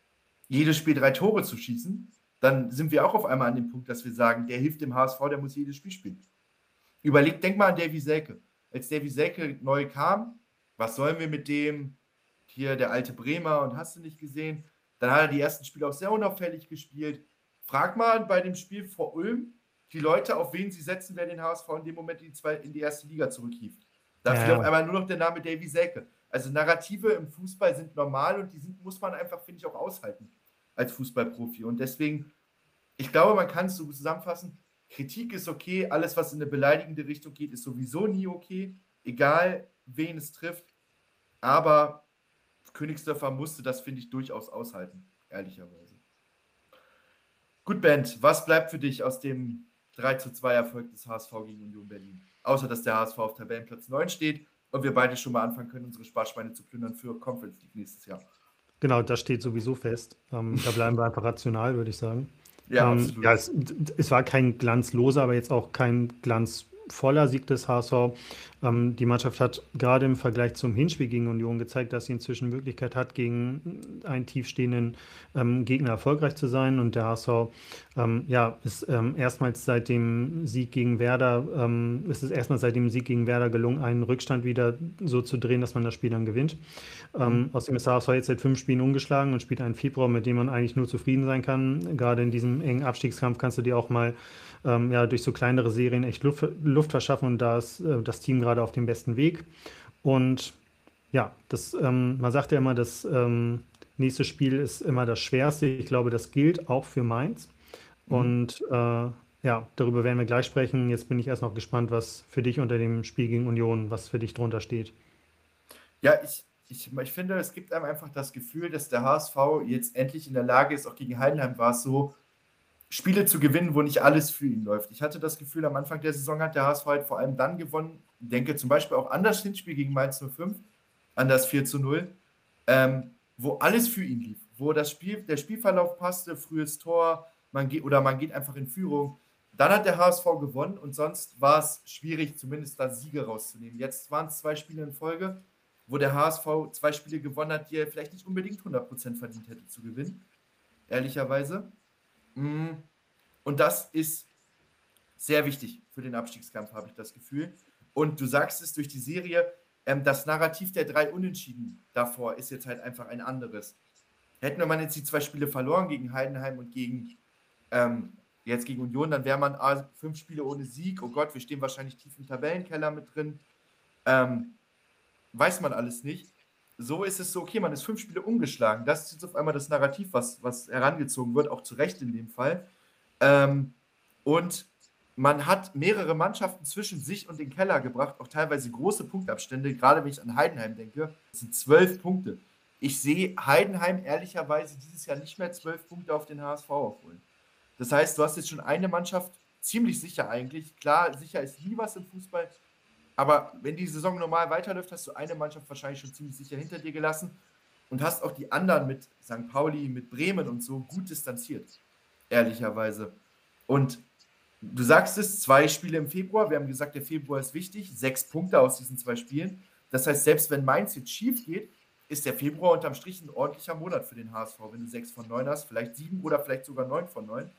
Speaker 2: jedes Spiel drei Tore zu schießen, dann sind wir auch auf einmal an dem Punkt, dass wir sagen, der hilft dem H S V, der muss jedes Spiel spielen. Überleg, denk mal an Davy Selke. Als Davy Selke neu kam, was sollen wir mit dem, hier der alte Bremer und hast du nicht gesehen, dann hat er die ersten Spiele auch sehr unauffällig gespielt. Frag mal bei dem Spiel vor Ulm die Leute, auf wen sie setzen, wer den H S V in dem Moment in die, zwei, in die erste Liga zurückhieft. Da fiel ja. auf einmal nur noch der Name Davy Selke. Also Narrative im Fußball sind normal und die sind, muss man einfach, finde ich, auch aushalten als Fußballprofi. Und deswegen, ich glaube, man kann es so zusammenfassen, Kritik ist okay, alles, was in eine beleidigende Richtung geht, ist sowieso nie okay, egal wen es trifft. Aber Königsdörfer musste das, finde ich, durchaus aushalten, ehrlicherweise. Gut, Bent, was bleibt für dich aus dem drei zu zwei Erfolg des H S V gegen Union Berlin? Außer, dass der H S V auf Tabellenplatz neun steht und wir beide schon mal anfangen können, unsere Sparschweine zu plündern für Conference League nächstes Jahr.
Speaker 3: Genau, das steht sowieso fest. Ähm, da bleiben wir einfach rational, würde ich sagen.
Speaker 2: Ja,
Speaker 3: ähm,
Speaker 2: absolut.
Speaker 3: Ja, es, es war kein glanzloser, aber jetzt auch kein glanz voller Sieg des H S V. Ähm, die Mannschaft hat gerade im Vergleich zum Hinspiel gegen Union gezeigt, dass sie inzwischen Möglichkeit hat, gegen einen tiefstehenden ähm, Gegner erfolgreich zu sein. Und der H S V ähm, ja, ist ähm, erstmals seit dem Sieg gegen Werder, ähm, ist es erstmals seit dem Sieg gegen Werder gelungen, einen Rückstand wieder so zu drehen, dass man das Spiel dann gewinnt. Ähm, außerdem ist der H S V jetzt seit fünf Spielen ungeschlagen und spielt einen Februar, mit dem man eigentlich nur zufrieden sein kann. Gerade in diesem engen Abstiegskampf kannst du dir auch mal ähm, ja, durch so kleinere Serien echt Luft, Luft verschaffen und da ist äh, das Team gerade auf dem besten Weg. Und ja, das, ähm, man sagt ja immer, das ähm, nächste Spiel ist immer das Schwerste. Ich glaube, das gilt auch für Mainz.
Speaker 2: Mhm.
Speaker 3: Und äh, ja, darüber werden wir gleich sprechen. Jetzt bin ich erst noch gespannt, was für dich unter dem Spiel gegen Union, was für dich drunter steht.
Speaker 2: Ja, ich, ich, ich finde, es gibt einem einfach das Gefühl, dass der H S V jetzt endlich in der Lage ist, auch gegen Heidenheim war es so, Spiele zu gewinnen, wo nicht alles für ihn läuft. Ich hatte das Gefühl, am Anfang der Saison hat der H S V halt vor allem dann gewonnen, ich denke zum Beispiel auch an das Hinspiel gegen Mainz null fünf, an das vier zu null, ähm, wo alles für ihn lief, wo das Spiel, der Spielverlauf passte, frühes Tor, man geht, oder man geht einfach in Führung. Dann hat der H S V gewonnen und sonst war es schwierig, zumindest da Siege rauszunehmen. Jetzt waren es zwei Spiele in Folge, wo der H S V zwei Spiele gewonnen hat, die er vielleicht nicht unbedingt hundert Prozent verdient hätte zu gewinnen, ehrlicherweise. Und das ist sehr wichtig für den Abstiegskampf, habe ich das Gefühl. Und du sagst es durch die Serie, ähm, das Narrativ der drei Unentschieden davor ist jetzt halt einfach ein anderes. Hätten wir jetzt die zwei Spiele verloren gegen Heidenheim und gegen ähm, jetzt gegen Union, dann wäre man ah, fünf Spiele ohne Sieg. Oh Gott, wir stehen wahrscheinlich tief im Tabellenkeller mit drin. Ähm, weiß man alles nicht. So ist es so, okay, man ist fünf Spiele umgeschlagen. Das ist jetzt auf einmal das Narrativ, was, was herangezogen wird, auch zu Recht in dem Fall. Ähm, und man hat mehrere Mannschaften zwischen sich und den Keller gebracht, auch teilweise große Punktabstände, gerade wenn ich an Heidenheim denke, das sind zwölf Punkte. Ich sehe Heidenheim ehrlicherweise dieses Jahr nicht mehr zwölf Punkte auf den H S V aufholen. Das heißt, du hast jetzt schon eine Mannschaft ziemlich sicher eigentlich. Klar, sicher ist nie was im Fußball, aber wenn die Saison normal weiterläuft, hast du eine Mannschaft wahrscheinlich schon ziemlich sicher hinter dir gelassen und hast auch die anderen mit Sankt Pauli, mit Bremen und so gut distanziert, ehrlicherweise. Und du sagst es, zwei Spiele im Februar, wir haben gesagt, der Februar ist wichtig, sechs Punkte aus diesen zwei Spielen. Das heißt, selbst wenn Mainz jetzt schief geht, ist der Februar unterm Strich ein ordentlicher Monat für den H S V, wenn du sechs von neun hast, vielleicht sieben oder vielleicht sogar neun von neun.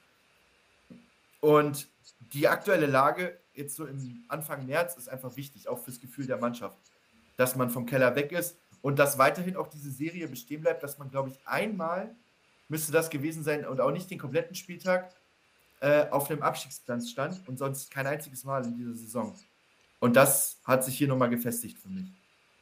Speaker 2: Und die aktuelle Lage jetzt so im Anfang März ist einfach wichtig, auch fürs Gefühl der Mannschaft, dass man vom Keller weg ist und dass weiterhin auch diese Serie bestehen bleibt, dass man, glaube ich, einmal müsste das gewesen sein und auch nicht den kompletten Spieltag äh, auf einem Abstiegsplatz stand und sonst kein einziges Mal in dieser Saison. Und das hat sich hier nochmal gefestigt für mich.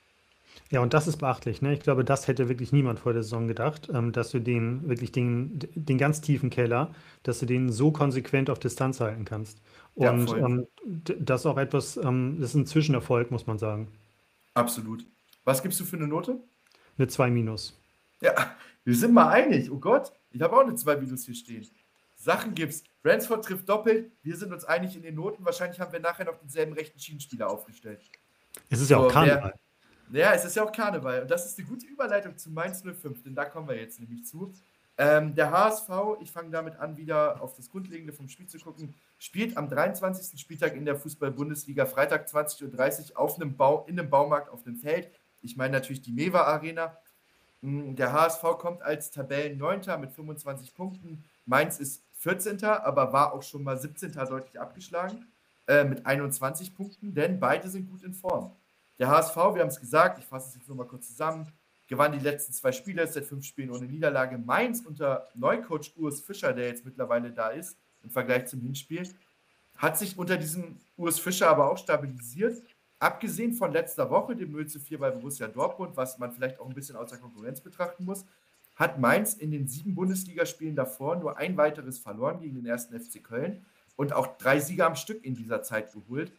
Speaker 3: Ja, und das ist beachtlich, ne? Ich glaube, das hätte wirklich niemand vor der Saison gedacht, ähm, dass du den wirklich den, den ganz tiefen Keller, dass du den so konsequent auf Distanz halten kannst.
Speaker 2: Ja,
Speaker 3: Und
Speaker 2: voll.
Speaker 3: ähm, d- das ist auch etwas, ähm, das ist ein Zwischenerfolg, muss man sagen.
Speaker 2: Absolut. Was gibst du für eine Note?
Speaker 3: Eine zwei minus.
Speaker 2: Ja, wir sind mal einig. Oh Gott, ich habe auch eine zwei Minus hier stehen. Sachen gibt's. Bransford trifft doppelt. Wir sind uns einig in den Noten. Wahrscheinlich haben wir nachher noch denselben rechten Schienenspieler aufgestellt.
Speaker 3: Es ist ja
Speaker 2: So,
Speaker 3: auch
Speaker 2: wer-
Speaker 3: Karneval.
Speaker 2: Ja, es ist ja auch Karneval. Und das ist eine gute Überleitung zu Mainz null fünf, denn da kommen wir jetzt nämlich zu. Ähm, der H S V, ich fange damit an, wieder auf das Grundlegende vom Spiel zu gucken, spielt am dreiundzwanzigsten Spieltag in der Fußball-Bundesliga, Freitag zwanzig Uhr dreißig auf einem Bau, in einem Baumarkt auf einem Feld. Ich meine natürlich die Mewa Arena. Mm, Der H S V kommt als Tabellenneunter mit fünfundzwanzig Punkten. Mainz ist vierzehnter, aber war auch schon mal siebzehnter deutlich abgeschlagen äh, mit einundzwanzig Punkten, denn beide sind gut in Form. Der H S V, wir haben es gesagt, ich fasse es jetzt nochmal kurz zusammen, gewann die letzten zwei Spiele, ist seit fünf Spielen ohne Niederlage. Mainz unter Neucoach Urs Fischer, der jetzt mittlerweile da ist, im Vergleich zum Hinspiel, hat sich unter diesem Urs Fischer aber auch stabilisiert. Abgesehen von letzter Woche, dem null zu vier bei Borussia Dortmund, was man vielleicht auch ein bisschen außer Konkurrenz betrachten muss, hat Mainz in den sieben Bundesligaspielen davor nur ein weiteres verloren gegen den ersten F C Köln und auch drei Siege am Stück in dieser Zeit geholt.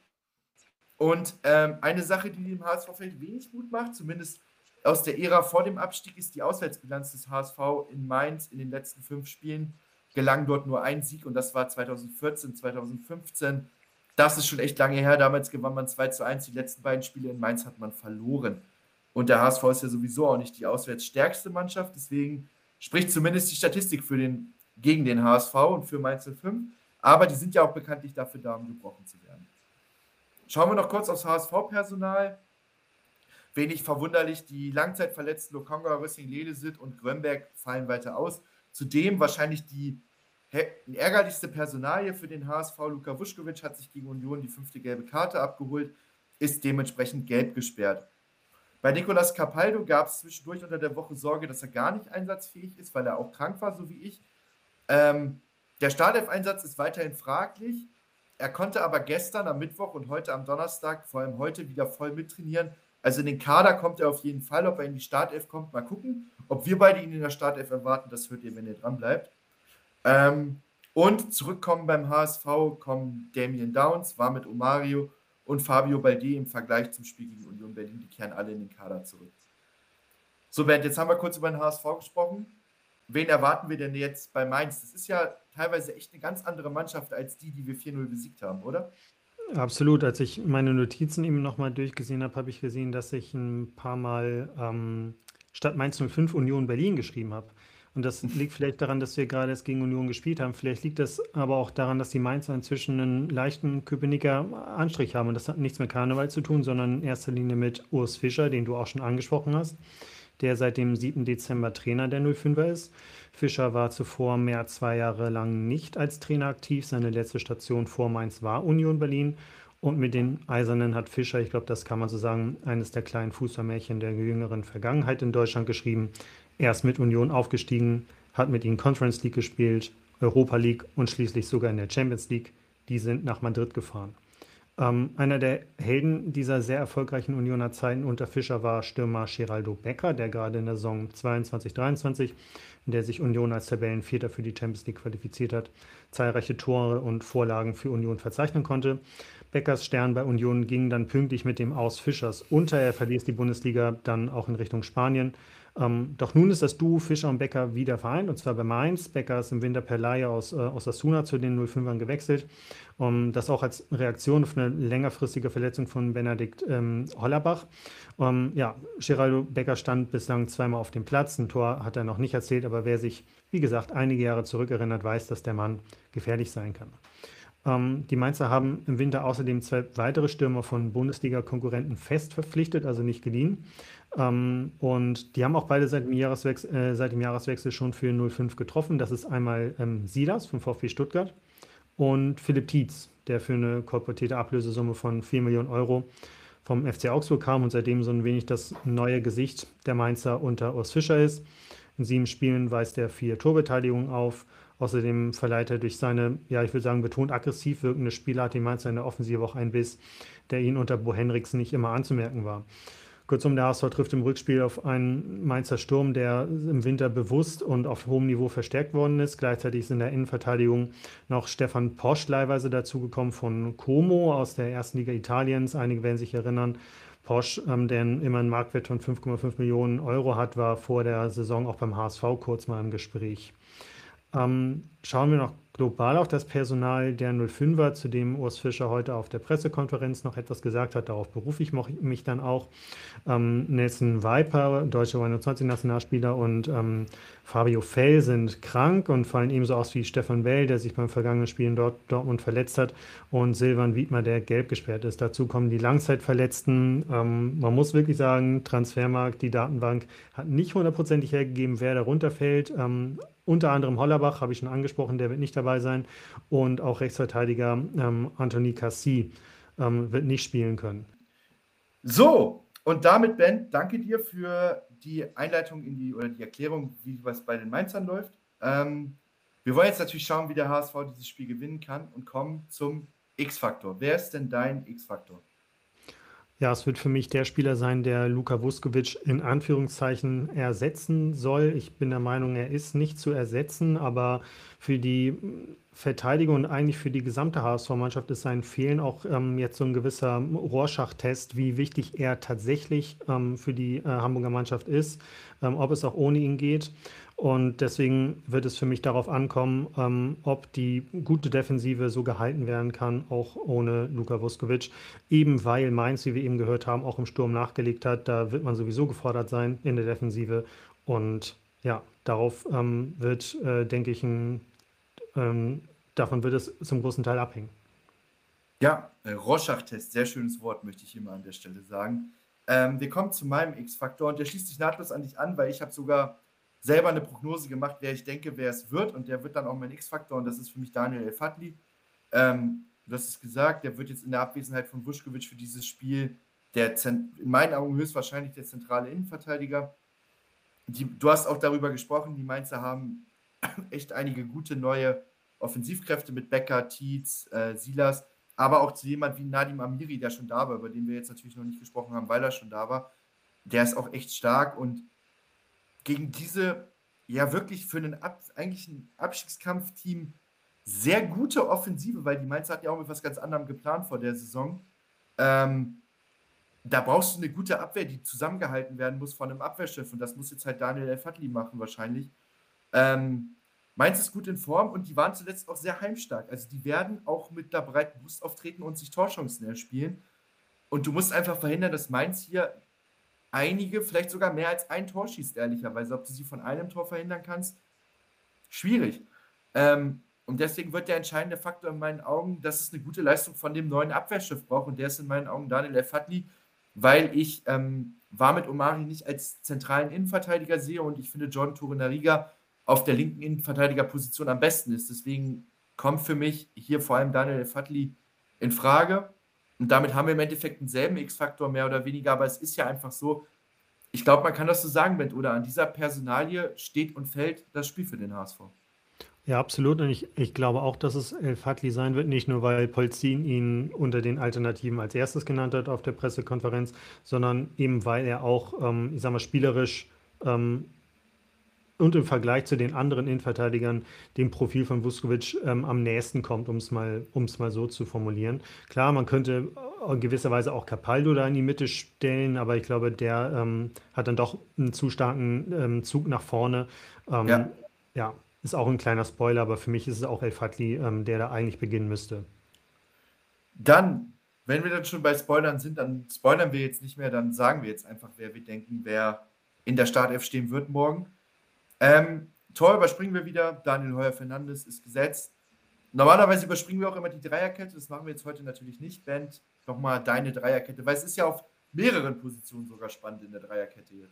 Speaker 2: Und ähm, eine Sache, die dem H S V-Feld wenig Mut macht, zumindest aus der Ära vor dem Abstieg, ist die Auswärtsbilanz des H S V in Mainz in den letzten fünf Spielen. Gelang dort nur ein Sieg und das war zweitausendvierzehn, zweitausendfünfzehn. Das ist schon echt lange her. Damals gewann man zwei zu eins. Die letzten beiden Spiele in Mainz hat man verloren. Und der H S V ist ja sowieso auch nicht die auswärtsstärkste Mannschaft. Deswegen spricht zumindest die Statistik für den, gegen den H S V und für Mainz null fünf. Aber die sind ja auch bekanntlich dafür da, um gebrochen zu werden. Schauen wir noch kurz aufs H S V-Personal. Wenig verwunderlich, die langzeitverletzten Lokonga, Rössing, Lelesit und Grönberg fallen weiter aus. Zudem wahrscheinlich die ärgerlichste Personalie für den H S V. Luka Vuskovic hat sich gegen Union die fünfte gelbe Karte abgeholt, ist dementsprechend gelb gesperrt. Bei Nicolas Capaldo gab es zwischendurch unter der Woche Sorge, dass er gar nicht einsatzfähig ist, weil er auch krank war, so wie ich. Ähm, der Startelf-Einsatz ist weiterhin fraglich. Er konnte aber gestern am Mittwoch und heute am Donnerstag, vor allem heute, wieder voll mittrainieren. Also in den Kader kommt er auf jeden Fall. Ob er in die Startelf kommt, mal gucken. Ob wir beide ihn in der Startelf erwarten, das hört ihr, wenn ihr dran bleibt. Ähm, und zurückkommen beim H S V kommen Damien Downs, Wamit Omario und Fabio Baldi im Vergleich zum Spiel gegen Union Berlin. Die kehren alle in den Kader zurück. So, Bernd, jetzt haben wir kurz über den H S V gesprochen. Wen erwarten wir denn jetzt bei Mainz? Das ist ja teilweise echt eine ganz andere Mannschaft als die, die wir vier null besiegt haben, oder?
Speaker 3: Absolut. Als ich meine Notizen eben nochmal durchgesehen habe, habe ich gesehen, dass ich ein paar Mal ähm, statt Mainz null fünf Union Berlin geschrieben habe. Und das liegt vielleicht daran, dass wir gerade erst gegen Union gespielt haben. Vielleicht liegt das aber auch daran, dass die Mainzer inzwischen einen leichten Köpenicker Anstrich haben. Und das hat nichts mit Karneval zu tun, sondern in erster Linie mit Urs Fischer, den du auch schon angesprochen hast, der seit dem siebten Dezember Trainer der null fünfer ist. Fischer war zuvor mehr als zwei Jahre lang nicht als Trainer aktiv. Seine letzte Station vor Mainz war Union Berlin. Und mit den Eisernen hat Fischer, ich glaube, das kann man so sagen, eines der kleinen Fußballmärchen der jüngeren Vergangenheit in Deutschland geschrieben. Er ist mit Union aufgestiegen, hat mit ihnen Conference League gespielt, Europa League und schließlich sogar in der Champions League. Die sind nach Madrid gefahren. Ähm, einer der Helden dieser sehr erfolgreichen Unioner Zeiten unter Fischer war Stürmer Geraldo Becker, der gerade in der Saison zweiundzwanzig dreiundzwanzig, in der sich Union als Tabellenvierter für die Champions League qualifiziert hat, zahlreiche Tore und Vorlagen für Union verzeichnen konnte. Beckers Stern bei Union ging dann pünktlich mit dem Aus Fischers unter. Er verließ die Bundesliga dann auch in Richtung Spanien. Ähm, doch nun ist das Duo Fischer und Becker wieder vereint, und zwar bei Mainz. Becker ist im Winter per Leihe aus äh, Osasuna zu den null fünfern gewechselt. Um, das auch als Reaktion auf eine längerfristige Verletzung von Benedikt ähm, Hollerbach. Um, ja, Geraldo Becker stand bislang zweimal auf dem Platz. Ein Tor hat er noch nicht erzählt, aber wer sich, wie gesagt, einige Jahre zurückerinnert, weiß, dass der Mann gefährlich sein kann. Ähm, die Mainzer haben im Winter außerdem zwei weitere Stürmer von Bundesliga-Konkurrenten fest verpflichtet, also nicht geliehen. Ähm, und die haben auch beide seit dem Jahreswechsel, äh, seit dem Jahreswechsel schon für null fünf getroffen. Das ist einmal ähm, Silas vom VfB Stuttgart und Philipp Tietz, der für eine kolportierte Ablösesumme von vier Millionen Euro vom F C Augsburg kam und seitdem so ein wenig das neue Gesicht der Mainzer unter Urs Fischer ist. In sieben Spielen weist er vier Torbeteiligungen auf. Außerdem verleiht er durch seine, ja, ich würde sagen, betont aggressiv wirkende Spielart die Mainzer in der Offensive auch einen Biss, der ihn unter Bo Henriksen nicht immer anzumerken war. Kurzum, der H S V trifft im Rückspiel auf einen Mainzer Sturm, der im Winter bewusst und auf hohem Niveau verstärkt worden ist. Gleichzeitig ist in der Innenverteidigung noch Stefan Posch leihweise dazugekommen von Como aus der ersten Liga Italiens. Einige werden sich erinnern. Posch, ähm, der immer einen Marktwert von fünf Komma fünf Millionen Euro hat, war vor der Saison auch beim H S V kurz mal im Gespräch. Ähm, schauen wir noch global auf das Personal der null fünfer, zu dem Urs Fischer heute auf der Pressekonferenz noch etwas gesagt hat. Darauf berufe ich mich dann auch. Ähm, Nelson Viper, deutscher U einundzwanzig-Nationalspieler, und ähm, Fabio Fell sind krank und fallen ebenso aus wie Stefan Well, der sich beim vergangenen Spiel in Dort Dortmund verletzt hat, und Silvan Wiedmer, der gelb gesperrt ist. Dazu kommen die Langzeitverletzten. Ähm, man muss wirklich sagen, Transfermarkt, die Datenbank hat nicht hundertprozentig hergegeben, wer darunter fällt. Ähm, unter anderem Hollerbach, habe ich schon angesprochen, der wird nicht dabei sein, und auch Rechtsverteidiger ähm, Anthony Cassie ähm, wird nicht spielen können.
Speaker 2: So, und damit, Ben, danke dir für die Einleitung in die, oder die Erklärung, wie was bei den Mainzern läuft. Ähm, wir wollen jetzt natürlich schauen, wie der H S V dieses Spiel gewinnen kann, und kommen zum X-Faktor. Wer ist denn dein X-Faktor?
Speaker 3: Ja, es wird für mich der Spieler sein, der Luka Vuskovic in Anführungszeichen ersetzen soll. Ich bin der Meinung, er ist nicht zu ersetzen, aber für die Verteidigung und eigentlich für die gesamte H S V-Mannschaft ist sein Fehlen auch ähm, jetzt so ein gewisser Rorschach-Test, wie wichtig er tatsächlich ähm, für die äh, Hamburger Mannschaft ist, ähm, ob es auch ohne ihn geht. Und deswegen wird es für mich darauf ankommen, ähm, ob die gute Defensive so gehalten werden kann, auch ohne Luka Vuskovic. Eben weil Mainz, wie wir eben gehört haben, auch im Sturm nachgelegt hat. Da wird man sowieso gefordert sein in der Defensive. Und ja, darauf ähm, wird, äh, denke ich, ein, ähm, davon wird es zum großen Teil abhängen.
Speaker 2: Ja, äh, Rorschach-Test, sehr schönes Wort, möchte ich hier mal an der Stelle sagen. Ähm, wir kommen zu meinem X-Faktor und der schließt sich nahtlos an dich an, weil ich habe sogar selber eine Prognose gemacht, wer ich denke, wer es wird, und der wird dann auch mein X-Faktor, und das ist für mich Daniel El-Fadli. Ähm, du hast es gesagt, der wird jetzt in der Abwesenheit von Vuskovic für dieses Spiel der in meinen Augen höchstwahrscheinlich der zentrale Innenverteidiger. Die, du hast auch darüber gesprochen, die Mainzer haben echt einige gute neue Offensivkräfte mit Becker, Tietz, äh, Silas, aber auch zu jemand wie Nadim Amiri, der schon da war, über den wir jetzt natürlich noch nicht gesprochen haben, weil er schon da war. Der ist auch echt stark, und gegen diese, ja wirklich für einen Ab, eigentlich ein Abstiegskampfteam sehr gute Offensive, weil die Mainzer hatten ja auch mit was ganz anderem geplant vor der Saison. Ähm, da brauchst du eine gute Abwehr, die zusammengehalten werden muss von einem Abwehrchef, und das muss jetzt halt Daniel El-Fadli machen wahrscheinlich. Ähm, Mainz ist gut in Form, und die waren zuletzt auch sehr heimstark. Also die werden auch mit der breiten Brust auftreten und sich Torchancen erspielen. Und du musst einfach verhindern, dass Mainz hier einige, vielleicht sogar mehr als ein Tor schießt, ehrlicherweise. Ob du sie von einem Tor verhindern kannst, schwierig. Ähm, und deswegen wird der entscheidende Faktor in meinen Augen, dass es eine gute Leistung von dem neuen Abwehrschiff braucht, und der ist in meinen Augen Daniel El-Fadli, weil ich ähm, Wamit Omari nicht als zentralen Innenverteidiger sehe, und ich finde Jordan Torunariga auf der linken Innenverteidigerposition am besten ist. Deswegen kommt für mich hier vor allem Daniel El-Fadli in Frage. Und damit haben wir im Endeffekt denselben X-Faktor mehr oder weniger, aber es ist ja einfach so, ich glaube, man kann das so sagen, Bent, oder an dieser Personalie steht und fällt das Spiel für den H S V.
Speaker 3: Ja, absolut. Und ich, ich glaube auch, dass es El-Fadli sein wird, nicht nur, weil Polzin ihn unter den Alternativen als erstes genannt hat auf der Pressekonferenz, sondern eben, weil er auch, ähm, ich sag mal, spielerisch ähm, und im Vergleich zu den anderen Innenverteidigern dem Profil von Vuskovic ähm, am nächsten kommt, um es mal, um's mal so zu formulieren. Klar, man könnte in gewisser Weise auch Capaldo da in die Mitte stellen, aber ich glaube, der ähm, hat dann doch einen zu starken ähm, Zug nach vorne. Ähm,
Speaker 2: Ja.
Speaker 3: ja, ist auch ein kleiner Spoiler, aber für mich ist es auch El-Fadli, ähm, der da eigentlich beginnen müsste.
Speaker 2: Dann, wenn wir dann schon bei Spoilern sind, dann spoilern wir jetzt nicht mehr, dann sagen wir jetzt einfach, wer wir denken, wer in der Startelf stehen wird morgen. Ähm, Tor überspringen wir wieder. Daniel Heuer-Fernandes ist gesetzt. Normalerweise überspringen wir auch immer die Dreierkette. Das machen wir jetzt heute natürlich nicht. Bent, nochmal deine Dreierkette, weil es ist ja auf mehreren Positionen sogar spannend in der Dreierkette jetzt.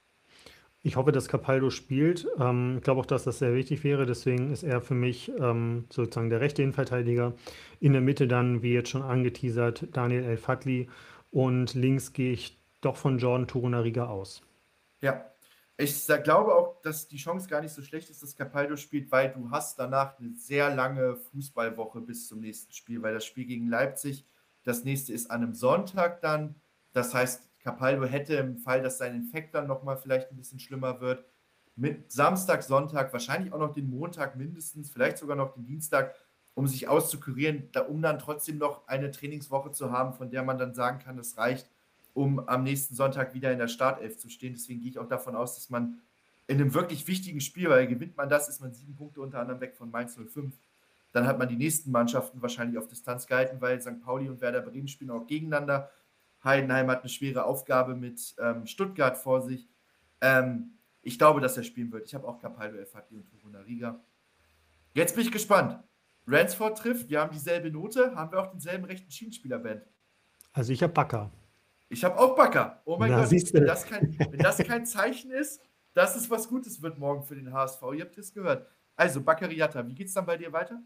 Speaker 3: Ich hoffe, dass Capaldo spielt. Ähm, ich glaube auch, dass das sehr wichtig wäre. Deswegen ist er für mich ähm, sozusagen der rechte Innenverteidiger. In der Mitte dann, wie jetzt schon angeteasert, Daniel El-Fadli. Und links gehe ich doch von Jordan Torunariga aus.
Speaker 2: Ja, ich glaube auch, dass die Chance gar nicht so schlecht ist, dass Capaldo spielt, weil du hast danach eine sehr lange Fußballwoche bis zum nächsten Spiel, weil das Spiel gegen Leipzig, das nächste ist an einem Sonntag dann. Das heißt, Capaldo hätte im Fall, dass sein Infekt dann nochmal vielleicht ein bisschen schlimmer wird, mit Samstag, Sonntag, wahrscheinlich auch noch den Montag mindestens, vielleicht sogar noch den Dienstag, um sich auszukurieren, da, um dann trotzdem noch eine Trainingswoche zu haben, von der man dann sagen kann, das reicht, um am nächsten Sonntag wieder in der Startelf zu stehen. Deswegen gehe ich auch davon aus, dass man in einem wirklich wichtigen Spiel, weil gewinnt man das, ist man sieben Punkte unter anderem weg von Mainz null fünf. Dann hat man die nächsten Mannschaften wahrscheinlich auf Distanz gehalten, weil Sankt Pauli und Werder Bremen spielen auch gegeneinander. Heidenheim hat eine schwere Aufgabe mit ähm, Stuttgart vor sich. Ähm, ich glaube, dass er spielen wird. Ich habe auch Capaldo, El-Fadli und Torunariga. Jetzt bin ich gespannt. Ransford trifft, wir haben dieselbe Note, haben wir auch denselben rechten Schienenspieler-Band.
Speaker 3: Also ich habe Bakker.
Speaker 2: Ich habe auch Bakker. Oh mein
Speaker 3: Na,
Speaker 2: Gott,
Speaker 3: siehste.
Speaker 2: wenn das, kein, wenn das kein Zeichen ist, dass es was Gutes wird morgen für den H S V. Ihr habt es gehört. Also, Baccariata, wie geht es dann bei dir weiter?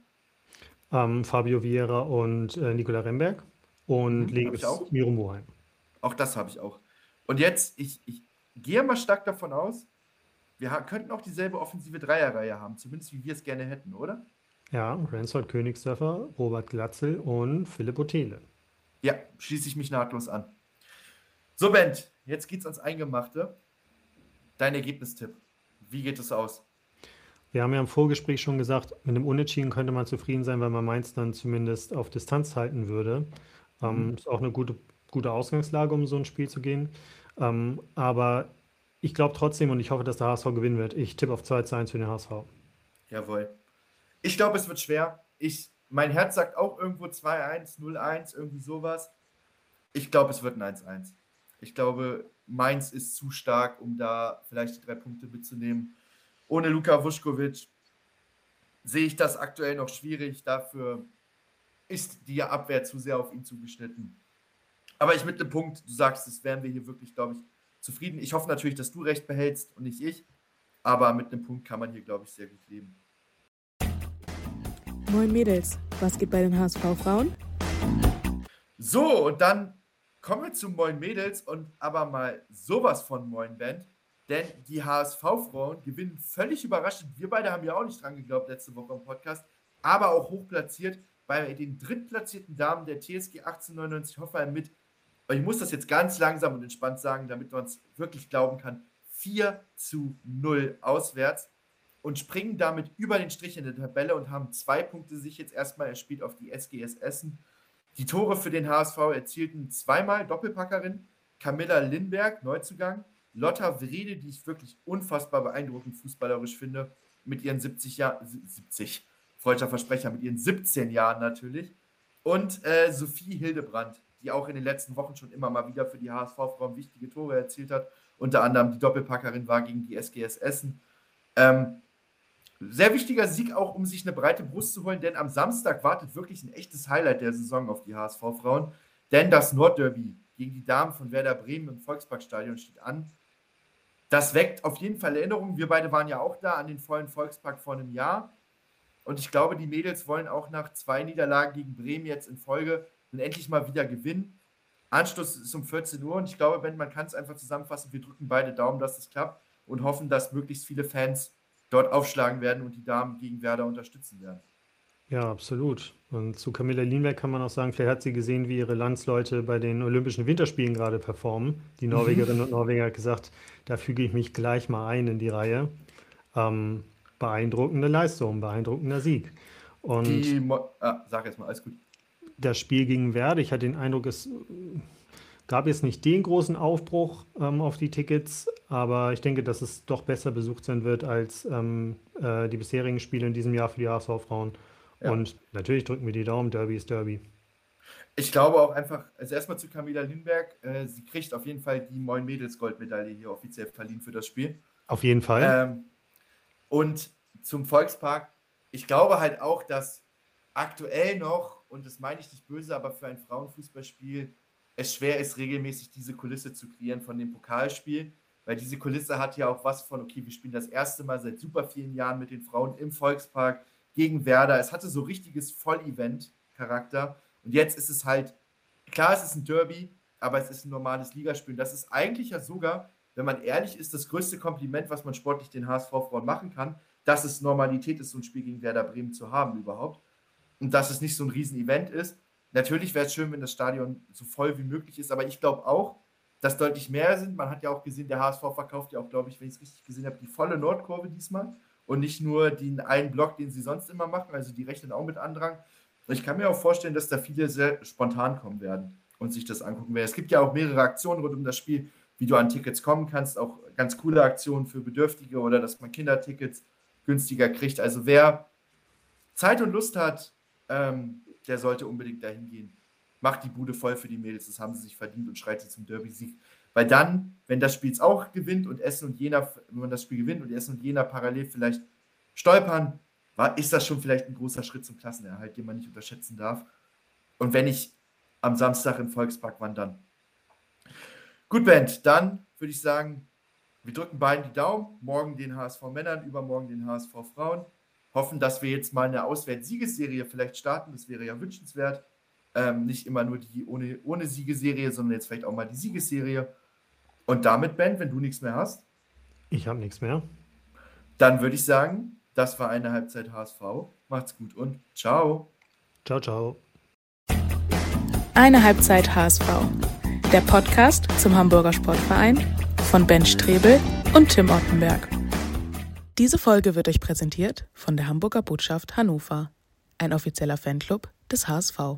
Speaker 3: Ähm, Fabio Vieira und äh, Nicola Remberg und
Speaker 2: Mhm, hab
Speaker 3: links
Speaker 2: ich auch.
Speaker 3: Miro Moheim.
Speaker 2: Auch das habe ich auch. Und jetzt, ich, ich gehe mal stark davon aus, wir ha- könnten auch dieselbe offensive Dreierreihe haben, zumindest wie wir es gerne hätten, oder?
Speaker 3: Ja, Ransford Königsdörfer, Robert Glatzel und Philipp Otele.
Speaker 2: Ja, schließe ich mich nahtlos an. So, Bent, jetzt geht's ans Eingemachte. Dein Ergebnistipp. Wie geht es aus?
Speaker 3: Wir haben ja im Vorgespräch schon gesagt, mit einem Unentschieden könnte man zufrieden sein, weil man Mainz dann zumindest auf Distanz halten würde. Ähm,
Speaker 2: Mhm.
Speaker 3: ist auch eine gute, gute Ausgangslage, um so ein Spiel zu gehen. Ähm, aber ich glaube trotzdem und ich hoffe, dass der H S V gewinnen wird. Ich tippe auf zwei zu eins für den H S V.
Speaker 2: Jawohl. Ich glaube, es wird schwer. Ich, mein Herz sagt auch irgendwo zwei eins, null eins, irgendwie sowas. Ich glaube, es wird ein eins eins. Ich glaube, Mainz ist zu stark, um da vielleicht die drei Punkte mitzunehmen. Ohne Luka Vuskovic sehe ich das aktuell noch schwierig. Dafür ist die Abwehr zu sehr auf ihn zugeschnitten. Aber ich mit dem Punkt, du sagst, das wären wir hier wirklich, glaube ich, zufrieden. Ich hoffe natürlich, dass du recht behältst und nicht ich. Aber mit einem Punkt kann man hier, glaube ich, sehr gut leben.
Speaker 1: Moin Mädels, was geht bei den H S V-Frauen?
Speaker 2: So, und dann kommen wir zu Moin Mädels und aber mal sowas von Moin Band. Denn die H S V-Frauen gewinnen völlig überraschend. Wir beide haben ja auch nicht dran geglaubt letzte Woche im Podcast. Aber auch hochplatziert bei den drittplatzierten Damen der T S G achtzehnhundertneunundneunzig Hoffenheim mit, ich muss das jetzt ganz langsam und entspannt sagen, damit man es wirklich glauben kann, vier zu null auswärts und springen damit über den Strich in der Tabelle und haben zwei Punkte sich jetzt erstmal erspielt auf die S G S Essen. Die Tore für den H S V erzielten zweimal Doppelpackerin, Camilla Lindberg, Neuzugang, Lotta Wrede, die ich wirklich unfassbar beeindruckend fußballerisch finde, mit ihren siebzig Jahren, siebzig, freudscher Versprecher, mit ihren siebzehn Jahren natürlich, und äh, Sophie Hildebrand, die auch in den letzten Wochen schon immer mal wieder für die H S V-Frauen wichtige Tore erzielt hat, unter anderem die Doppelpackerin war gegen die S G S Essen. Ähm, sehr wichtiger Sieg auch, um sich eine breite Brust zu holen, denn am Samstag wartet wirklich ein echtes Highlight der Saison auf die H S V-Frauen, denn das Nordderby gegen die Damen von Werder Bremen im Volksparkstadion steht an. Das weckt auf jeden Fall Erinnerungen. Wir beide waren ja auch da an den vollen Volkspark vor einem Jahr. Und ich glaube, die Mädels wollen auch nach zwei Niederlagen gegen Bremen jetzt in Folge dann endlich mal wieder gewinnen. Anschluss ist um vierzehn Uhr und ich glaube, Ben, man kann es einfach zusammenfassen. Wir drücken beide Daumen, dass es klappt und hoffen, dass möglichst viele Fans dort aufschlagen werden und die Damen gegen Werder unterstützen werden.
Speaker 3: Ja, absolut. Und zu Camilla Lindberg kann man auch sagen, vielleicht hat sie gesehen, wie ihre Landsleute bei den Olympischen Winterspielen gerade performen. Die Norwegerinnen und Norweger hat gesagt, da füge ich mich gleich mal ein in die Reihe. Ähm, beeindruckende Leistung, beeindruckender Sieg. Und
Speaker 2: die Mo- ah, sag jetzt mal, alles gut.
Speaker 3: Das Spiel gegen Werder, ich hatte den Eindruck, es gab jetzt nicht den großen Aufbruch ähm, auf die Tickets, aber ich denke, dass es doch besser besucht sein wird als ähm, äh, die bisherigen Spiele in diesem Jahr für die H S V-Frauen. Ja. Und natürlich drücken wir die Daumen, Derby ist Derby.
Speaker 2: Ich glaube auch einfach, also erstmal zu Camilla Lindberg, äh, sie kriegt auf jeden Fall die Moin Mädels Goldmedaille hier offiziell verliehen für das Spiel.
Speaker 3: Auf jeden Fall.
Speaker 2: Ähm, und zum Volkspark, ich glaube halt auch, dass aktuell noch, und das meine ich nicht böse, aber für ein Frauenfußballspiel es schwer ist, regelmäßig diese Kulisse zu kreieren von dem Pokalspiel, weil diese Kulisse hat ja auch was von, okay, wir spielen das erste Mal seit super vielen Jahren mit den Frauen im Volkspark gegen Werder. Es hatte so richtiges Vollevent-Charakter und jetzt ist es halt, klar, es ist ein Derby, aber es ist ein normales Ligaspiel. Und das ist eigentlich ja sogar, wenn man ehrlich ist, das größte Kompliment, was man sportlich den H S V-Frauen machen kann, dass es Normalität ist, so ein Spiel gegen Werder Bremen zu haben überhaupt. Und dass es nicht so ein Riesen-Event ist. Natürlich wäre es schön, wenn das Stadion so voll wie möglich ist, aber ich glaube auch, dass deutlich mehr sind. Man hat ja auch gesehen, der H S V verkauft ja auch, glaube ich, wenn ich es richtig gesehen habe, die volle Nordkurve diesmal und nicht nur den einen Block, den sie sonst immer machen. Also die rechnen auch mit Andrang. Und ich kann mir auch vorstellen, dass da viele sehr spontan kommen werden und sich das angucken werden. Es gibt ja auch mehrere Aktionen rund um das Spiel, wie du an Tickets kommen kannst. Auch ganz coole Aktionen für Bedürftige oder dass man Kindertickets günstiger kriegt. Also wer Zeit und Lust hat, ähm, der sollte unbedingt dahin gehen. Macht die Bude voll für die Mädels, das haben sie sich verdient und schreit sie zum Derby-Sieg. Weil dann, wenn das Spiel auch gewinnt und Essen und Jena, wenn man das Spiel gewinnt und Essen und Jena parallel vielleicht stolpern, war, ist das schon vielleicht ein großer Schritt zum Klassenerhalt, den man nicht unterschätzen darf. Und wenn nicht am Samstag im Volkspark, wann dann? Gut, Band, dann würde ich sagen, wir drücken beiden die Daumen. Morgen den H S V-Männern, übermorgen den H S V-Frauen. Hoffen, dass wir jetzt mal eine Auswärtssiegesserie vielleicht starten. Das wäre ja wünschenswert. Ähm, nicht immer nur die ohne, ohne Siegesserie, sondern jetzt vielleicht auch mal die Siegesserie. Und damit, Ben, wenn du nichts mehr hast.
Speaker 3: Ich habe nichts mehr.
Speaker 2: Dann würde ich sagen, das war eine Halbzeit H S V. Macht's gut und ciao.
Speaker 3: Ciao, ciao.
Speaker 1: Eine Halbzeit H S V. Der Podcast zum Hamburger Sportverein von Ben Strebel und Tim Ottenberg. Diese Folge wird euch präsentiert von der Hamburger Botschaft Hannover, ein offizieller Fanclub des H S V.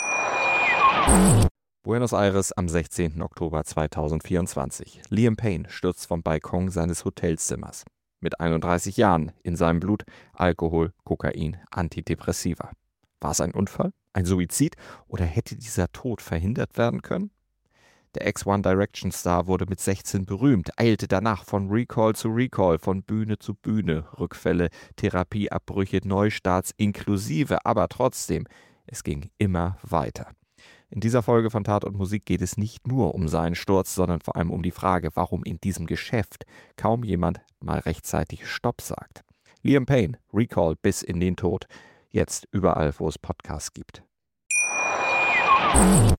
Speaker 4: Buenos Aires am sechzehnten Oktober zweitausendvierundzwanzig. Liam Payne stürzt vom Balkon seines Hotelzimmers. Mit einunddreißig Jahren, in seinem Blut Alkohol, Kokain, Antidepressiva. War es ein Unfall, ein Suizid oder hätte dieser Tod verhindert werden können? Der Ex-One Direction Star wurde mit sechzehn berühmt, eilte danach von Recall zu Recall, von Bühne zu Bühne, Rückfälle, Therapieabbrüche, Neustarts inklusive, aber trotzdem Es ging immer weiter. In dieser Folge von Tat und Musik geht es nicht nur um seinen Sturz, sondern vor allem um die Frage, warum in diesem Geschäft kaum jemand mal rechtzeitig Stopp sagt. Liam Payne, Recall bis in den Tod. Jetzt überall, wo es Podcasts gibt.